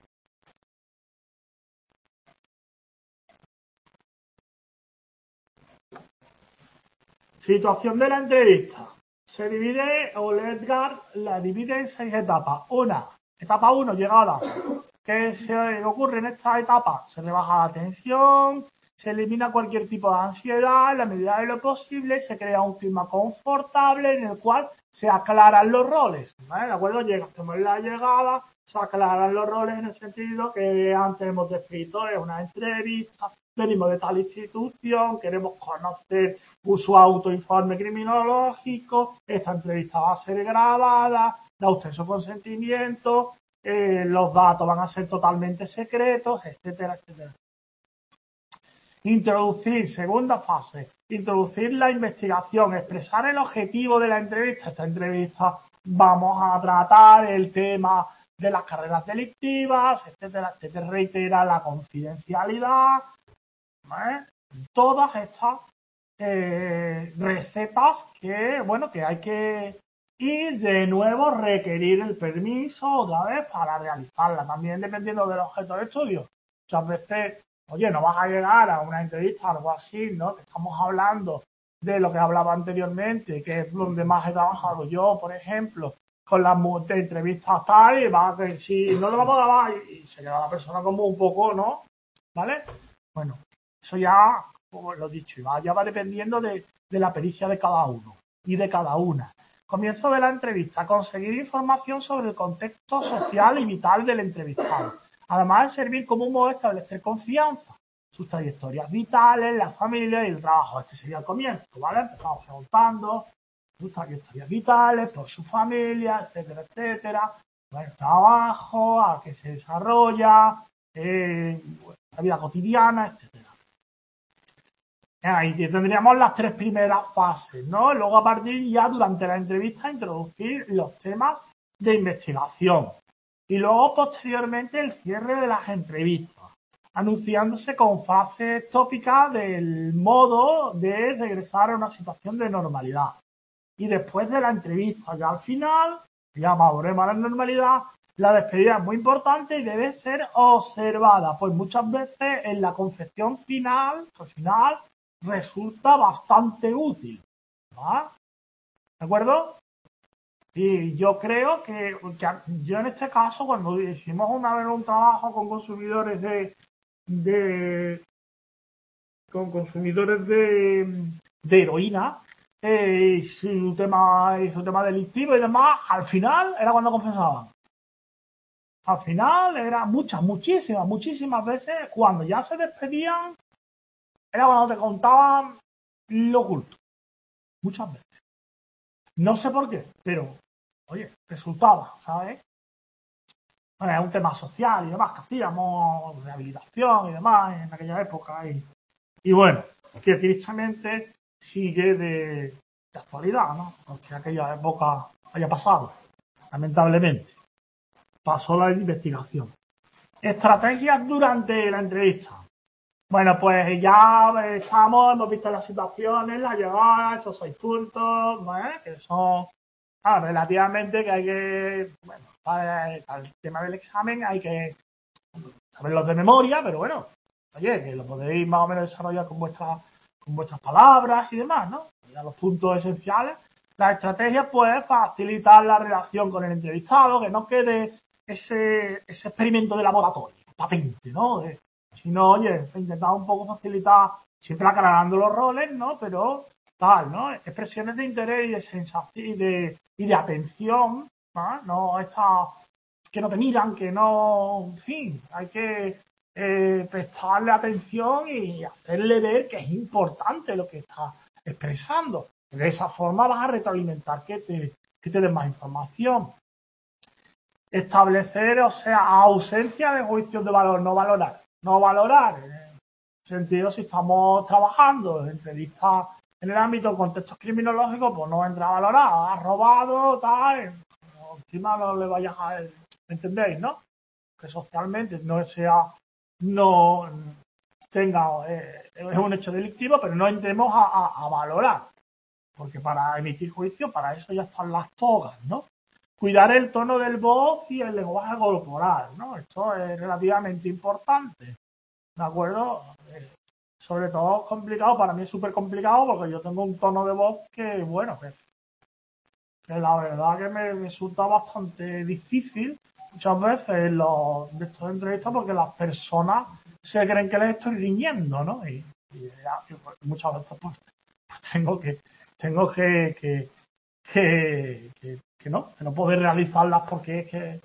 A: Situación de la entrevista. Se divide, o Edgar la divide en 6 etapas. Etapa 1, llegada. ¿Qué se ocurre en esta etapa? Se rebaja la tensión, se elimina cualquier tipo de ansiedad en la medida de lo posible, se crea un clima confortable en el cual se aclaran los roles. ¿Vale? ¿De acuerdo? Hacemos la llegada, se aclaran los roles en el sentido que antes hemos descrito, es una entrevista, venimos de tal institución, queremos conocer su autoinforme criminológico, esta entrevista va a ser grabada, da usted su consentimiento, los datos van a ser totalmente secretos, etcétera, etcétera. Introducir, segunda fase, introducir la investigación, expresar el objetivo de la entrevista. Esta entrevista vamos a tratar el tema de las carreras delictivas, etcétera, etcétera. Reitera la confidencialidad, ¿vale? Todas estas recetas que hay que ir de nuevo requerir el permiso otra vez para realizarla. También dependiendo del objeto de estudio. Muchas veces, oye, no vas a llegar a una entrevista, algo así, ¿no? Que estamos hablando de lo que hablaba anteriormente, que es donde más he trabajado yo, por ejemplo, con las entrevistas tal, y va a que si no lo vamos a grabar y se queda la persona como un poco, ¿no? ¿Vale? Bueno, eso ya, como lo he dicho, ya va dependiendo de la pericia de cada uno y de cada una. Comienzo de la entrevista. Conseguir información sobre el contexto social y vital del entrevistado. Además de servir como un modo de establecer confianza. Sus trayectorias vitales, la familia y el trabajo. Este sería el comienzo, ¿vale? Empezamos preguntando sus trayectorias vitales, por su familia, etcétera, etcétera. El trabajo, a qué se desarrolla, la vida cotidiana, etcétera. Ahí tendríamos las 3 primeras fases, ¿no? Luego a partir ya durante la entrevista introducir los temas de investigación. Y luego posteriormente el cierre de las entrevistas, anunciándose con frases tópicas del modo de regresar a una situación de normalidad. Y después de la entrevista, ya al final, Ya volvemos a la normalidad. La despedida es muy importante y debe ser observada, pues muchas veces en la confección final, al final, resulta bastante útil. ¿Va? ¿De acuerdo? Y yo creo que yo en este caso, cuando hicimos una vez un trabajo con consumidores de con consumidores de heroína, su tema delictivo y demás, al final era cuando confesaban. Al final era muchísimas veces, cuando ya se despedían, era cuando te contaban lo oculto. Muchas veces. No sé por qué, pero, oye, resultaba, ¿sabes? Bueno, es un tema social y demás que hacíamos, rehabilitación y demás en aquella época. Y bueno, que tristemente sigue de actualidad, ¿no? Porque aquella época haya pasado, lamentablemente. Pasó la investigación. Estrategias durante la entrevista. Bueno, pues ya hemos visto las situaciones, la llegada, esos 6 puntos, ¿no? Que son relativamente que hay que, bueno, para el tema del examen hay que saberlos de memoria, pero bueno, oye, que lo podéis más o menos desarrollar con vuestras palabras y demás, ¿no? Ya los puntos esenciales. La estrategia, pues, facilitar la relación con el entrevistado, que no quede ese experimento de laboratorio, patente, ¿no? Sino, oye, intentar un poco facilitar, siempre aclarando los roles, ¿no? Pero tal, ¿no? Expresiones de interés y de sensación y de atención, ¿no? No esta que no te miran, que no, en fin, hay que prestarle atención y hacerle ver que es importante lo que está expresando. De esa forma vas a retroalimentar que te den más información. Establecer, o sea, ausencia de juicios de valor, no valorar. No valorar, en el sentido, si estamos trabajando en entrevistas en el ámbito de contextos criminológicos, pues no entra a valorar, has robado, tal, encima no le vayas a... ¿Entendéis, no? Que socialmente no tenga, es un hecho delictivo, pero no entremos a valorar. Porque para emitir juicio, para eso ya están las togas, ¿no? Cuidar el tono del voz y el lenguaje corporal, ¿no? Esto es relativamente importante, ¿de acuerdo? Sobre todo es complicado, para mí es súper complicado porque yo tengo un tono de voz que, bueno, que la verdad que me resulta bastante difícil muchas veces de estos entrevistas porque las personas se creen que les estoy riñendo, ¿no? Y muchas veces pues tengo que no poder realizarlas porque es que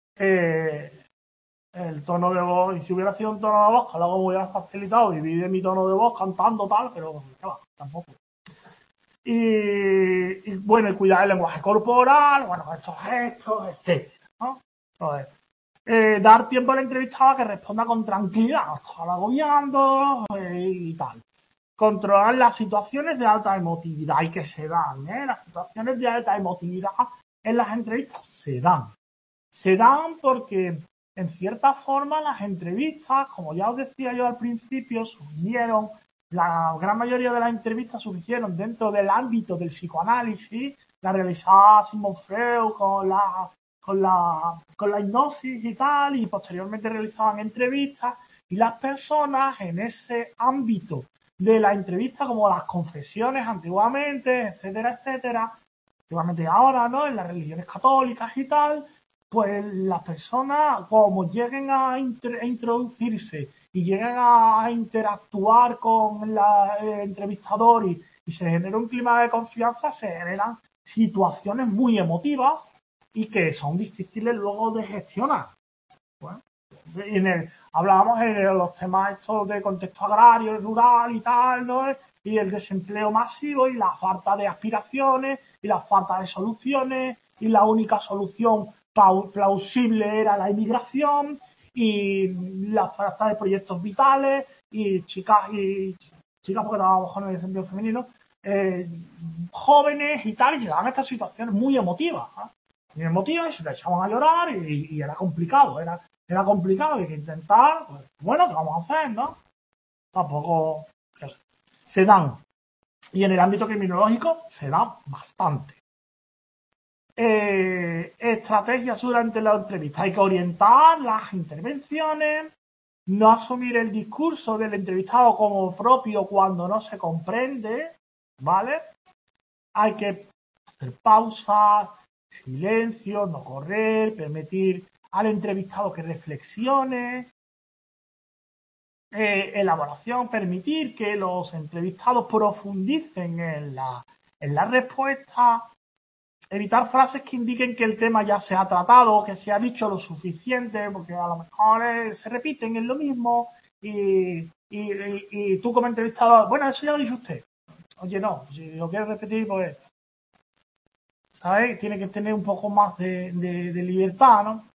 A: el tono de voz, y si hubiera sido un tono de voz que luego me hubiera facilitado dividir mi tono de voz cantando tal, pero claro, tampoco. Y bueno, y cuidar el lenguaje corporal, bueno, estos gestos, etc. ¿no? Entonces, dar tiempo al entrevistado a que responda con tranquilidad, no estar agobiando y tal. Controlar las situaciones de alta emotividad y que se dan, las situaciones de alta emotividad en las entrevistas se dan. Se dan porque, en cierta forma, las entrevistas, como ya os decía yo al principio, surgieron, la gran mayoría de las entrevistas surgieron dentro del ámbito del psicoanálisis, la realizaba Sigmund Freud con la hipnosis y tal, y posteriormente realizaban entrevistas, y las personas en ese ámbito de la entrevista, como las confesiones antiguamente, etcétera, etcétera, antiguamente ahora, ¿no? En las religiones católicas y tal, pues las personas, como lleguen a introducirse y lleguen a interactuar con el entrevistador y se genera un clima de confianza, se generan situaciones muy emotivas y que son difíciles luego de gestionar. Bueno, hablábamos en los temas estos de contexto agrario, rural y tal, ¿no? Y el desempleo masivo y la falta de aspiraciones y la falta de soluciones y la única solución plausible era la inmigración y la falta de proyectos vitales y chicas porque trabajamos con el desempleo femenino, jóvenes y tal, y se daban estas situaciones muy emotivas, ¿no? Muy emotivas, y se te echaban a llorar y era complicado, era complicado, hay que intentar, pues, bueno, ¿qué vamos a hacer, no? Tampoco se dan. Y en el ámbito criminológico se dan bastante. Estrategias durante la entrevista. Hay que orientar las intervenciones, no asumir el discurso del entrevistado como propio cuando no se comprende, ¿vale? Hay que hacer pausas, silencio, no correr, permitir al entrevistado que reflexione, elaboración, permitir que los entrevistados profundicen en la respuesta, evitar frases que indiquen que el tema ya se ha tratado, que se ha dicho lo suficiente, porque a lo mejor se repiten en lo mismo y tú como entrevistado, bueno, eso ya lo dijo usted. Oye, no, si lo quieres repetir, pues, ¿sabes? Tiene que tener un poco más de libertad, ¿no?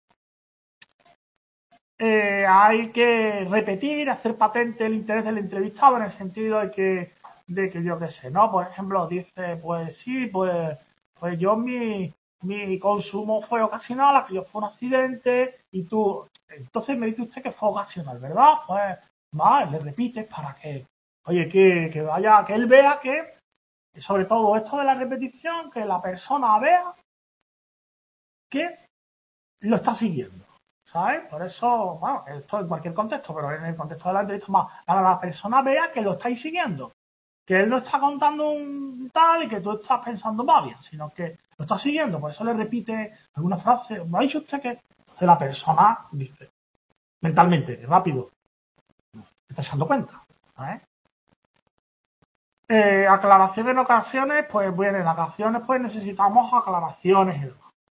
A: Hay que repetir, hacer patente el interés del entrevistado en el sentido de que yo qué sé, ¿no? Por ejemplo, dice, pues sí, pues yo mi consumo fue ocasional, aquello fue un accidente y tú, entonces me dice usted que fue ocasional, ¿verdad? Pues, vale, le repites para que, oye, que vaya, que él vea que, sobre todo esto de la repetición, que la persona vea que lo está siguiendo. ¿Sabes? Por eso, bueno, esto en cualquier contexto, pero en el contexto de la entrevista más, para la persona vea que lo estáis siguiendo. Que él no está contando un tal y que tú estás pensando va bien, sino que lo está siguiendo. Por eso le repite alguna frase. ¿Me ha dicho usted que la persona dice mentalmente, rápido? ¿Te estás dando cuenta? ¿Sabes? Aclaraciones en ocasiones, pues bueno, en ocasiones pues necesitamos aclaraciones.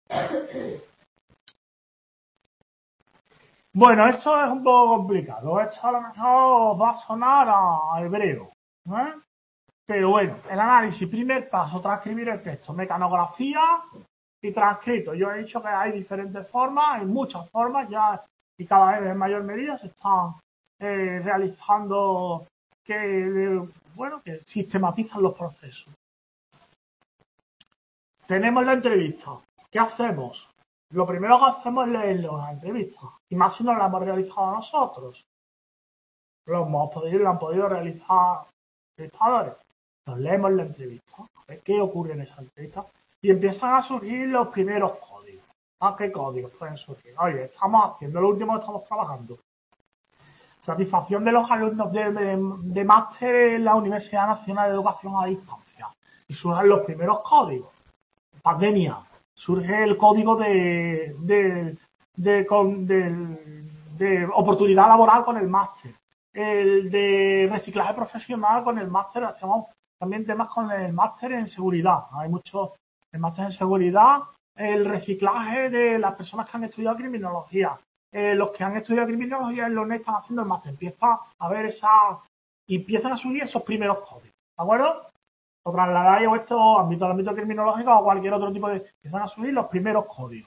A: Bueno, esto es un poco complicado. Esto a lo mejor va a sonar a hebreo. ¿Eh? Pero bueno, el análisis, primer paso, transcribir el texto, mecanografía y transcrito. Yo he dicho que hay diferentes formas, hay muchas formas ya y cada vez en mayor medida se están realizando que sistematizan los procesos. Tenemos la entrevista. ¿Qué hacemos? Lo primero que hacemos es leerlo en la entrevista. Y más si no la hemos realizado nosotros. Lo han podido realizar entrevistadores. Nos leemos la entrevista, a ver qué ocurre en esa entrevista. Y empiezan a surgir los primeros códigos. ¿Qué códigos pueden surgir? Oye, estamos haciendo lo último que estamos trabajando. Satisfacción de los alumnos de máster en la Universidad Nacional de Educación a Distancia. Y surgen los primeros códigos. Pandemia. Surge el código de oportunidad laboral con el máster. El de reciclaje profesional con el máster. Hacemos también temas con el máster en seguridad. Hay mucho el máster en seguridad. El reciclaje de las personas que han estudiado criminología. Los que han estudiado criminología en los NET están haciendo el máster. Empieza a ver empiezan a subir esos primeros códigos. ¿De acuerdo? O trasladáis esto al ámbito criminológico o cualquier otro tipo de... Empiezan a subir los primeros códigos.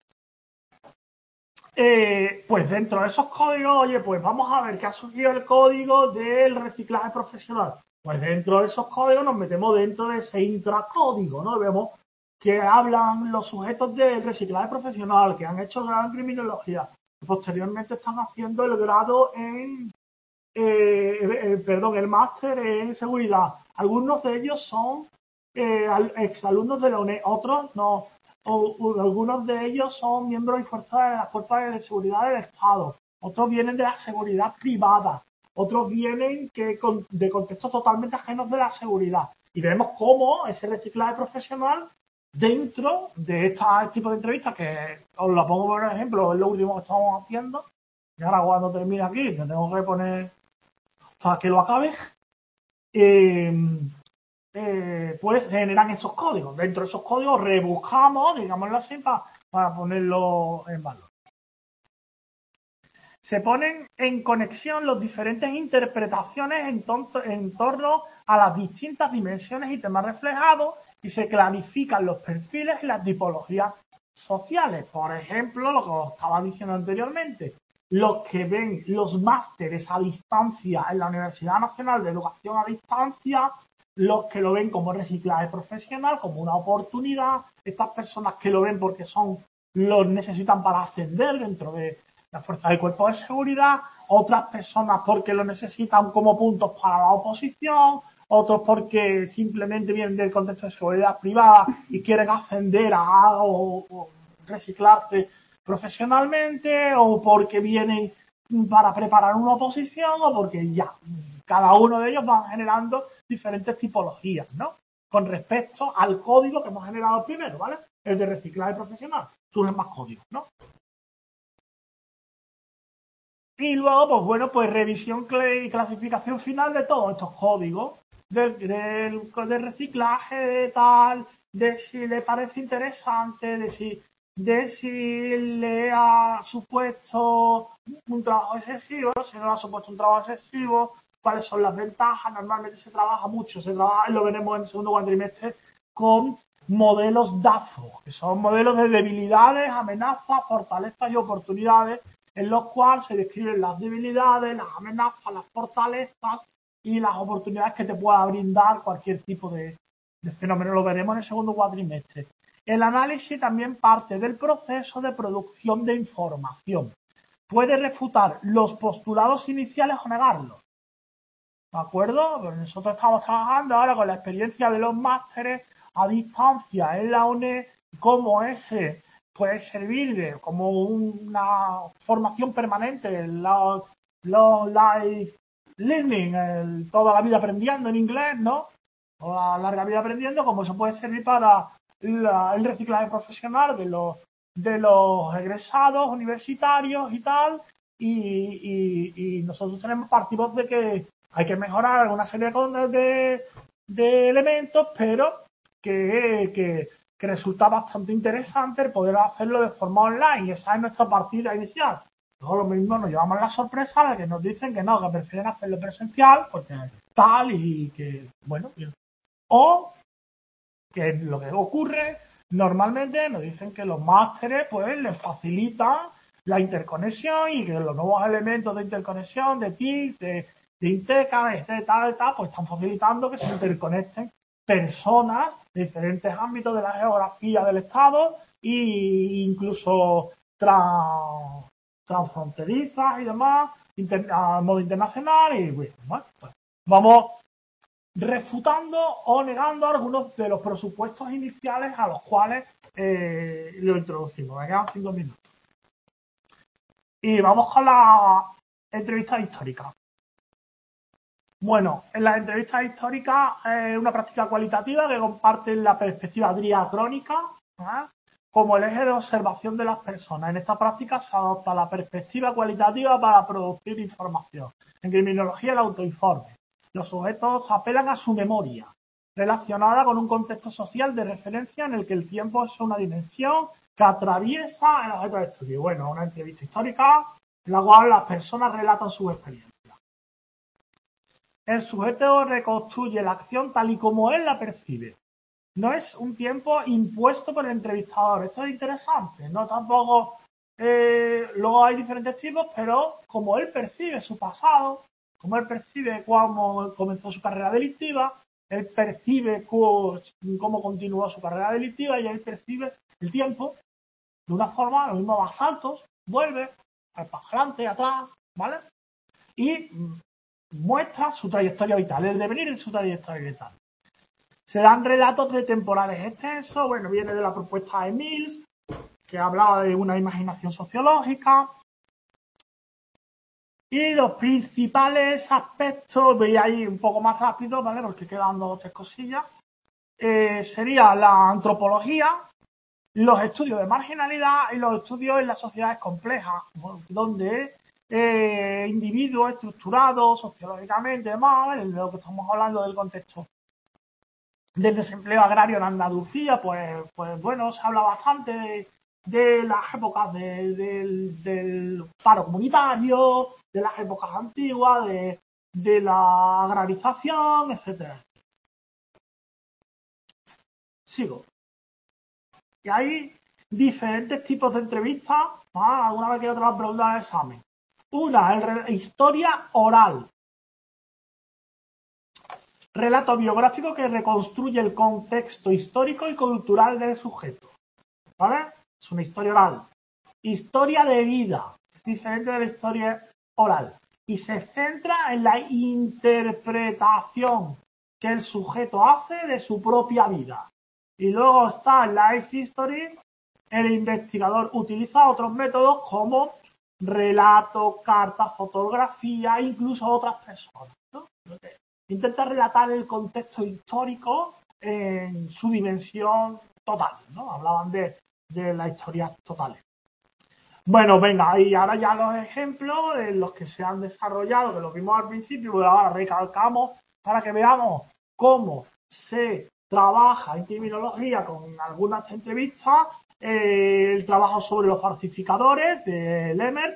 A: Pues dentro de esos códigos, oye, pues vamos a ver qué ha surgido el código del reciclaje profesional. Pues dentro de esos códigos nos metemos dentro de ese intracódigo, ¿no? Vemos que hablan los sujetos del reciclaje profesional, que han hecho el grado en criminología, que posteriormente están haciendo el grado el máster en seguridad. Algunos de ellos son exalumnos de la UNED, otros no. Algunos de ellos son miembros y fuerzas de las fuerzas de seguridad del Estado. Otros vienen de la seguridad privada. Otros vienen de contextos totalmente ajenos de la seguridad. Y vemos cómo ese reciclaje profesional dentro de este tipo de entrevistas, que os lo pongo por ejemplo, es lo último que estamos haciendo. Y ahora cuando termine aquí, me tengo que poner hasta que lo acabe, pues generan esos códigos. Dentro de esos códigos rebuscamos, digámoslo así, para ponerlo en valor. Se ponen en conexión las diferentes interpretaciones en torno a las distintas dimensiones y temas reflejados y se clarifican los perfiles y las tipologías sociales. Por ejemplo, lo que os estaba diciendo anteriormente, los que ven los másteres a distancia en la Universidad Nacional de Educación a Distancia, los que lo ven como reciclaje profesional, como una oportunidad, estas personas que lo ven porque los necesitan para ascender dentro de las fuerzas del cuerpo de seguridad, otras personas porque lo necesitan como puntos para la oposición, otros porque simplemente vienen del contexto de seguridad privada y quieren ascender o reciclarse profesionalmente, o porque vienen para preparar una oposición, o porque ya cada uno de ellos van generando diferentes tipologías, ¿no? Con respecto al código que hemos generado primero, ¿vale? El de reciclaje profesional. Surgen más códigos, ¿no? Y luego, pues bueno, pues revisión y clasificación final de todos estos códigos del reciclaje, de tal, de si le parece interesante, de si le ha supuesto un trabajo excesivo, si no le ha supuesto un trabajo excesivo, cuáles son las ventajas. Normalmente se trabaja mucho, lo veremos en el segundo cuatrimestre, con modelos DAFO, que son modelos de debilidades, amenazas, fortalezas y oportunidades, en los cuales se describen las debilidades, las amenazas, las fortalezas y las oportunidades que te pueda brindar cualquier tipo de fenómeno. Lo veremos en el segundo cuatrimestre. El análisis también parte del proceso de producción de información. Puede refutar los postulados iniciales o negarlos. ¿De acuerdo? Pues nosotros estamos trabajando ahora con la experiencia de los másteres a distancia en la UNED, cómo ese puede servir como una formación permanente en los life learning, toda la vida aprendiendo en inglés, ¿no? Toda la larga vida aprendiendo, como eso puede servir para el reciclaje profesional de los egresados universitarios y tal. Y nosotros partimos de que hay que mejorar alguna serie de elementos, pero que resulta bastante interesante el poder hacerlo de forma online, y esa es nuestra partida inicial. Luego lo mismo nos llevamos la sorpresa de que nos dicen que no, que prefieren hacerlo presencial, porque tal, y que, bueno, o que lo que ocurre normalmente nos dicen que los másteres pues les facilitan la interconexión, y que los nuevos elementos de interconexión, de TIC, de Inteca, de tal, pues están facilitando que se interconecten personas de diferentes ámbitos de la geografía del Estado, e incluso transfronterizas y demás, a modo internacional. Y bueno, pues vamos refutando o negando algunos de los presupuestos iniciales a los cuales lo introducimos. Me quedan 5 minutos. Y vamos con la entrevista histórica. Bueno, en las entrevistas históricas es una práctica cualitativa que comparte la perspectiva diacrónica, ¿eh?, como el eje de observación de las personas. En esta práctica se adopta la perspectiva cualitativa para producir información. En criminología, el autoinforme. Los sujetos apelan a su memoria, relacionada con un contexto social de referencia en el que el tiempo es una dimensión que atraviesa el objeto de estudio. Bueno, una entrevista histórica en la cual las personas relatan sus experiencias. El sujeto reconstruye la acción tal y como él la percibe. No es un tiempo impuesto por el entrevistador. Esto es interesante. No tampoco. Luego hay diferentes tipos, pero como él percibe su pasado, como él percibe cómo comenzó su carrera delictiva, él percibe cómo continuó su carrera delictiva, y él percibe el tiempo de una forma, los mismos asaltos, vuelve para adelante, atrás, ¿vale? Y muestra su trayectoria vital, el devenir de su trayectoria vital. Se dan relatos de temporales extensos. Bueno, viene de la propuesta de Mills, que hablaba de una imaginación sociológica. Y los principales aspectos, voy ahí un poco más rápido, ¿vale?, porque quedan 2 o 3 cosillas. Sería la antropología, los estudios de marginalidad y los estudios en las sociedades complejas, donde individuos estructurados sociológicamente, demás, en lo que estamos hablando del contexto del desempleo agrario en Andalucía, pues bueno, se habla bastante de las épocas del paro comunitario, de las épocas antiguas, de la agrarización, etcétera. Sigo. Y hay diferentes tipos de entrevistas, ¿vale? Alguna vez que otra pregunta del examen. Una, historia oral. Relato biográfico que reconstruye el contexto histórico y cultural del sujeto, ¿vale? Es una historia oral. Historia de vida. diferente de la historia oral y se centra en la interpretación que el sujeto hace de su propia vida. Y luego está Life History. El investigador utiliza otros métodos como relato, carta, fotografía, incluso otras personas, ¿no? Intenta relatar el contexto histórico en su dimensión total, ¿no? Hablaban de las historias totales. Bueno, venga, y ahora ya los ejemplos en los que se han desarrollado, que los vimos al principio, pero ahora recalcamos para que veamos cómo se trabaja en criminología con algunas entrevistas, el trabajo sobre los falsificadores de Lemmer,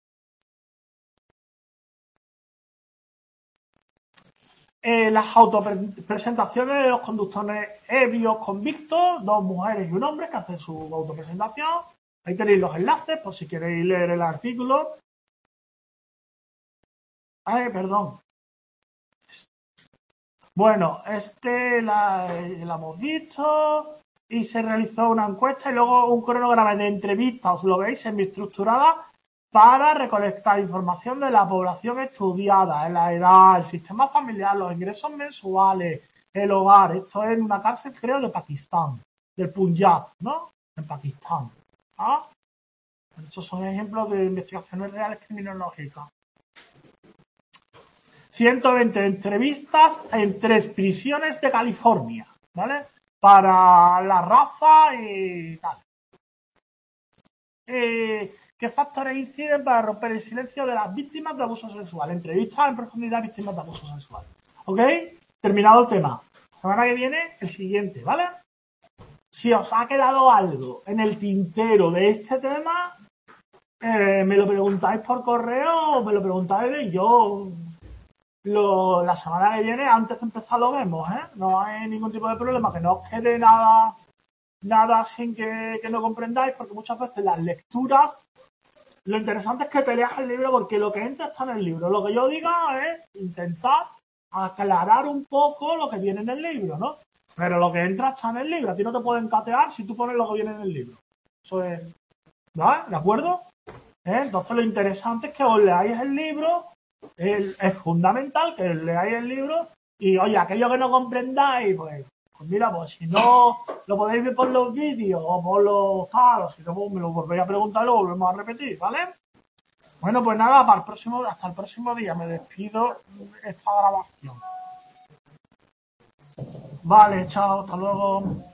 A: las autopresentaciones de los conductores ebrios convictos, 2 mujeres y un hombre que hacen su autopresentación. Ahí tenéis los enlaces por si queréis leer el artículo. Perdón. Bueno, la hemos visto y se realizó una encuesta y luego un cronograma de entrevistas, lo veis, semi-estructurada para recolectar información de la población estudiada, la edad, el sistema familiar, los ingresos mensuales, el hogar. Esto es en una cárcel, creo, de Pakistán, del Punjab, ¿no? En Pakistán. ¿Ah? Estos son ejemplos de investigaciones reales criminológicas. 120 entrevistas en 3 prisiones de California, ¿vale? Para la raza y tal. ¿Qué factores inciden para romper el silencio de las víctimas de abuso sexual? Entrevistas en profundidad a víctimas de abuso sexual. ¿Ok? Terminado el tema. La semana que viene, el siguiente, ¿vale? Si os ha quedado algo en el tintero de este tema, me lo preguntáis por correo o me lo preguntáis y yo la semana que viene, antes de empezar, lo vemos, ¿eh? No hay ningún tipo de problema, que no os quede nada sin que no comprendáis, porque muchas veces las lecturas, lo interesante es que te leas el libro, porque lo que entra está en el libro. Lo que yo diga es intentar aclarar un poco lo que viene en el libro, ¿no? Pero lo que entra está en el libro. A ti no te pueden catear si tú pones lo que viene en el libro. Eso es, ¿vale? ¿De acuerdo? Entonces lo interesante es que os leáis el libro. Es fundamental que leáis el libro y, oye, aquello que no comprendáis, pues mira, pues si no lo podéis ver por los vídeos o por los palos, si no, pues me lo volvéis a preguntar y lo volvemos a repetir, ¿vale? Bueno, pues nada, hasta el próximo día me despido esta grabación. Vale, chao, hasta luego.